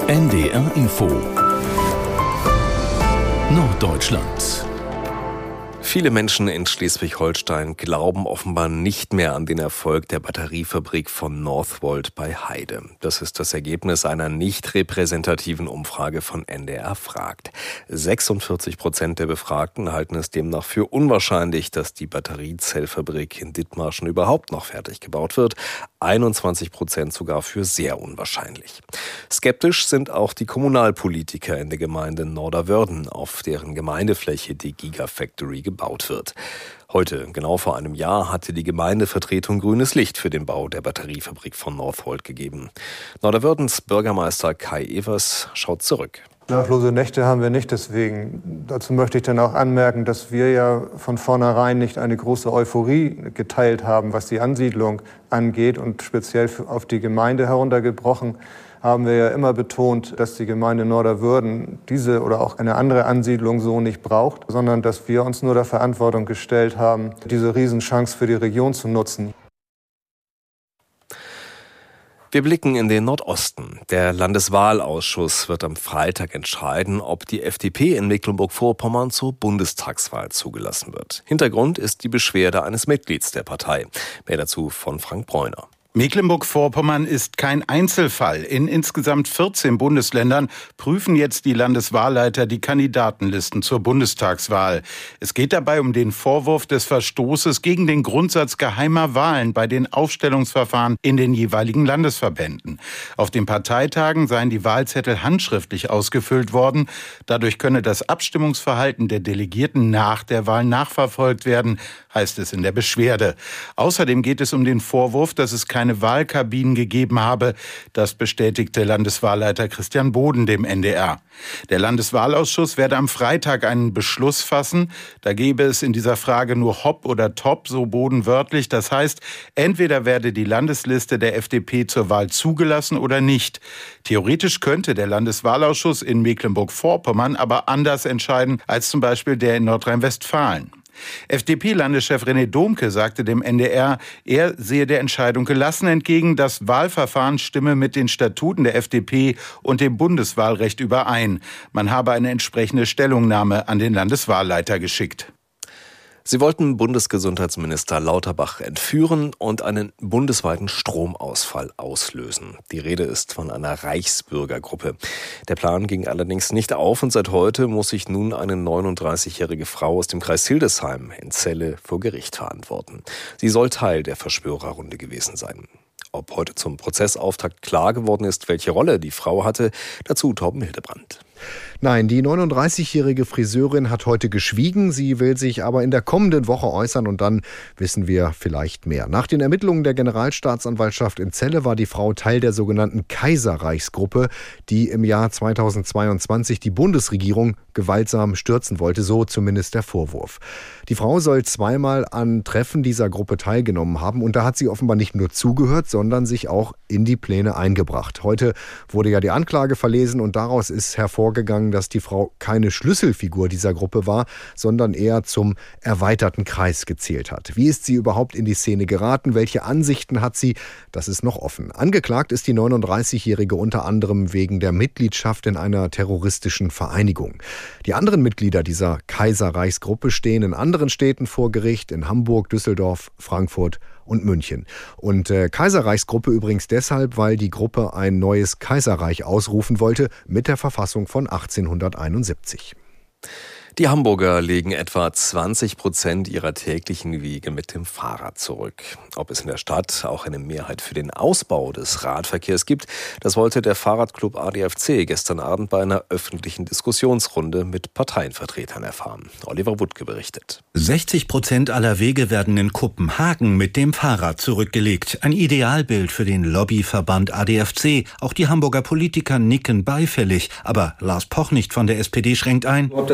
NDR Info Norddeutschland. Viele Menschen in Schleswig-Holstein glauben offenbar nicht mehr an den Erfolg der Batteriefabrik von Northvolt bei Heide. Das ist das Ergebnis einer nicht repräsentativen Umfrage von NDR fragt. 46% der Befragten halten es demnach für unwahrscheinlich, dass die Batteriezellfabrik in Dithmarschen überhaupt noch fertig gebaut wird. 21% sogar für sehr unwahrscheinlich. Skeptisch sind auch die Kommunalpolitiker in der Gemeinde Norderwörden, auf deren Gemeindefläche die Gigafactory gebaut wird. Heute, genau vor einem Jahr, hatte die Gemeindevertretung grünes Licht für den Bau der Batteriefabrik von Northvolt gegeben. Norderwördens Bürgermeister Kai Evers schaut zurück. Schlaflose Nächte haben wir nicht, deswegen. Dazu möchte ich dann auch anmerken, dass wir ja von vornherein nicht eine große Euphorie geteilt haben, was die Ansiedlung angeht. Und speziell auf die Gemeinde heruntergebrochen haben wir ja immer betont, dass die Gemeinde Norderwörden diese oder auch eine andere Ansiedlung so nicht braucht, sondern dass wir uns nur der Verantwortung gestellt haben, diese Riesenchance für die Region zu nutzen. Wir blicken in den Nordosten. Der Landeswahlausschuss wird am Freitag entscheiden, ob die FDP in Mecklenburg-Vorpommern zur Bundestagswahl zugelassen wird. Hintergrund ist die Beschwerde eines Mitglieds der Partei. Mehr dazu von Frank Bräuner. Mecklenburg-Vorpommern ist kein Einzelfall. In insgesamt 14 Bundesländern prüfen jetzt die Landeswahlleiter die Kandidatenlisten zur Bundestagswahl. Es geht dabei um den Vorwurf des Verstoßes gegen den Grundsatz geheimer Wahlen bei den Aufstellungsverfahren in den jeweiligen Landesverbänden. Auf den Parteitagen seien die Wahlzettel handschriftlich ausgefüllt worden. Dadurch könne das Abstimmungsverhalten der Delegierten nach der Wahl nachverfolgt werden, heißt es in der Beschwerde. Außerdem geht es um den Vorwurf, dass es keine Wahlkabinen gegeben habe. Das bestätigte Landeswahlleiter Christian Boden dem NDR. Der Landeswahlausschuss werde am Freitag einen Beschluss fassen. Da gebe es in dieser Frage nur Hop oder Top, so Boden wörtlich. Das heißt, entweder werde die Landesliste der FDP zur Wahl zugelassen oder nicht. Theoretisch könnte der Landeswahlausschuss in Mecklenburg-Vorpommern aber anders entscheiden als zum Beispiel der in Nordrhein-Westfalen. FDP-Landeschef René Domke sagte dem NDR, er sehe der Entscheidung gelassen entgegen. Das Wahlverfahren stimme mit den Statuten der FDP und dem Bundeswahlrecht überein. Man habe eine entsprechende Stellungnahme an den Landeswahlleiter geschickt. Sie wollten Bundesgesundheitsminister Lauterbach entführen und einen bundesweiten Stromausfall auslösen. Die Rede ist von einer Reichsbürgergruppe. Der Plan ging allerdings nicht auf und seit heute muss sich nun eine 39-jährige Frau aus dem Kreis Hildesheim in Celle vor Gericht verantworten. Sie soll Teil der Verschwörerrunde gewesen sein. Ob heute zum Prozessauftakt klar geworden ist, welche Rolle die Frau hatte, dazu Torben Hildebrand. Nein, die 39-jährige Friseurin hat heute geschwiegen. Sie will sich aber in der kommenden Woche äußern und dann wissen wir vielleicht mehr. Nach den Ermittlungen der Generalstaatsanwaltschaft in Celle war die Frau Teil der sogenannten Kaiserreichsgruppe, die im Jahr 2022 die Bundesregierung gewaltsam stürzen wollte, so zumindest der Vorwurf. Die Frau soll zweimal an Treffen dieser Gruppe teilgenommen haben und da hat sie offenbar nicht nur zugehört, sondern sich auch in die Pläne eingebracht. Heute wurde ja die Anklage verlesen und daraus ist hervorgegangen, dass die Frau keine Schlüsselfigur dieser Gruppe war, sondern eher zum erweiterten Kreis gezählt hat. Wie ist sie überhaupt in die Szene geraten? Welche Ansichten hat sie? Das ist noch offen. Angeklagt ist die 39-jährige unter anderem wegen der Mitgliedschaft in einer terroristischen Vereinigung. Die anderen Mitglieder dieser Kaiserreichsgruppe stehen in anderen Städten vor Gericht, in Hamburg, Düsseldorf, Frankfurt und München. Und Kaiserreichsgruppe übrigens deshalb, weil die Gruppe ein neues Kaiserreich ausrufen wollte mit der Verfassung von 1871. Die Hamburger legen etwa 20% ihrer täglichen Wege mit dem Fahrrad zurück. Ob es in der Stadt auch eine Mehrheit für den Ausbau des Radverkehrs gibt, das wollte der Fahrradclub ADFC gestern Abend bei einer öffentlichen Diskussionsrunde mit Parteienvertretern erfahren. Oliver Wuttke berichtet. 60% aller Wege werden in Kopenhagen mit dem Fahrrad zurückgelegt. Ein Idealbild für den Lobbyverband ADFC. Auch die Hamburger Politiker nicken beifällig. Aber Lars Pochnicht von der SPD schränkt ein. Ob das jetzt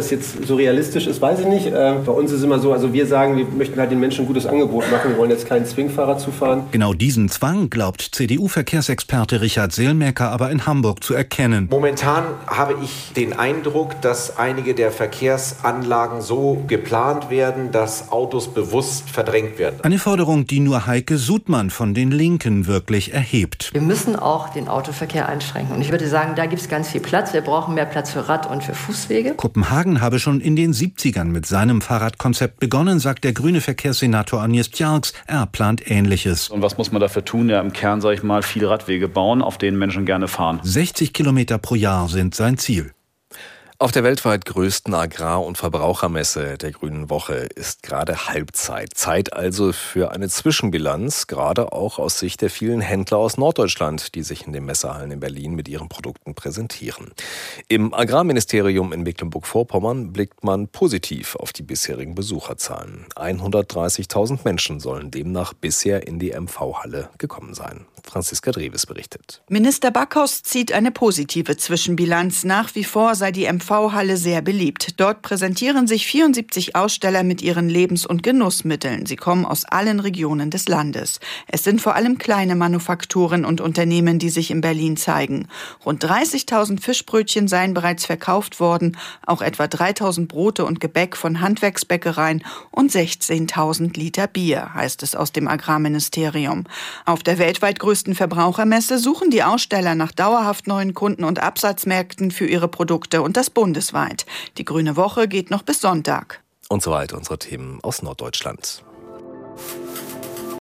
so realistisch ist, weiß ich nicht. Bei uns ist es immer so, also wir sagen, wir möchten halt den Menschen ein gutes Angebot machen. Wir wollen jetzt keinen Zwingfahrer zufahren. Genau diesen Zwang glaubt CDU-Verkehrsexperte Richard Seelmecker aber in Hamburg zu erkennen. Momentan habe ich den Eindruck, dass einige der Verkehrsanlagen so geplant werden, dass Autos bewusst verdrängt werden. Eine Forderung, die nur Heike Sudmann von den Linken wirklich erhebt. Wir müssen auch den Autoverkehr einschränken. Und ich würde sagen, da gibt es ganz viel Platz. Wir brauchen mehr Platz für Rad- und für Fußwege. Kopenhagen habe schon in den 70ern mit seinem Fahrradkonzept begonnen, sagt der grüne Verkehrssenator Agnieszka Tjarks. Er plant Ähnliches. Und was muss man dafür tun? Ja, im Kern, sage ich mal, viele Radwege bauen, auf denen Menschen gerne fahren. 60 Kilometer pro Jahr sind sein Ziel. Auf der weltweit größten Agrar- und Verbrauchermesse der Grünen Woche ist gerade Halbzeit. Zeit also für eine Zwischenbilanz, gerade auch aus Sicht der vielen Händler aus Norddeutschland, die sich in den Messehallen in Berlin mit ihren Produkten präsentieren. Im Agrarministerium in Mecklenburg-Vorpommern blickt man positiv auf die bisherigen Besucherzahlen. 130.000 Menschen sollen demnach bisher in die MV-Halle gekommen sein. Franziska Dreves berichtet. Minister Backhaus zieht eine positive Zwischenbilanz. Nach wie vor sei die MV-Halle sehr beliebt. Dort präsentieren sich 74 Aussteller mit ihren Lebens- und Genussmitteln. Sie kommen aus allen Regionen des Landes. Es sind vor allem kleine Manufakturen und Unternehmen, die sich in Berlin zeigen. Rund 30.000 Fischbrötchen seien bereits verkauft worden, auch etwa 3.000 Brote und Gebäck von Handwerksbäckereien und 16.000 Liter Bier, heißt es aus dem Agrarministerium. Auf der weltweit größten Verbrauchermesse suchen die Aussteller nach dauerhaft neuen Kunden und Absatzmärkten für ihre Produkte und das bundesweit. Die Grüne Woche geht noch bis Sonntag. Und soweit unsere Themen aus Norddeutschland.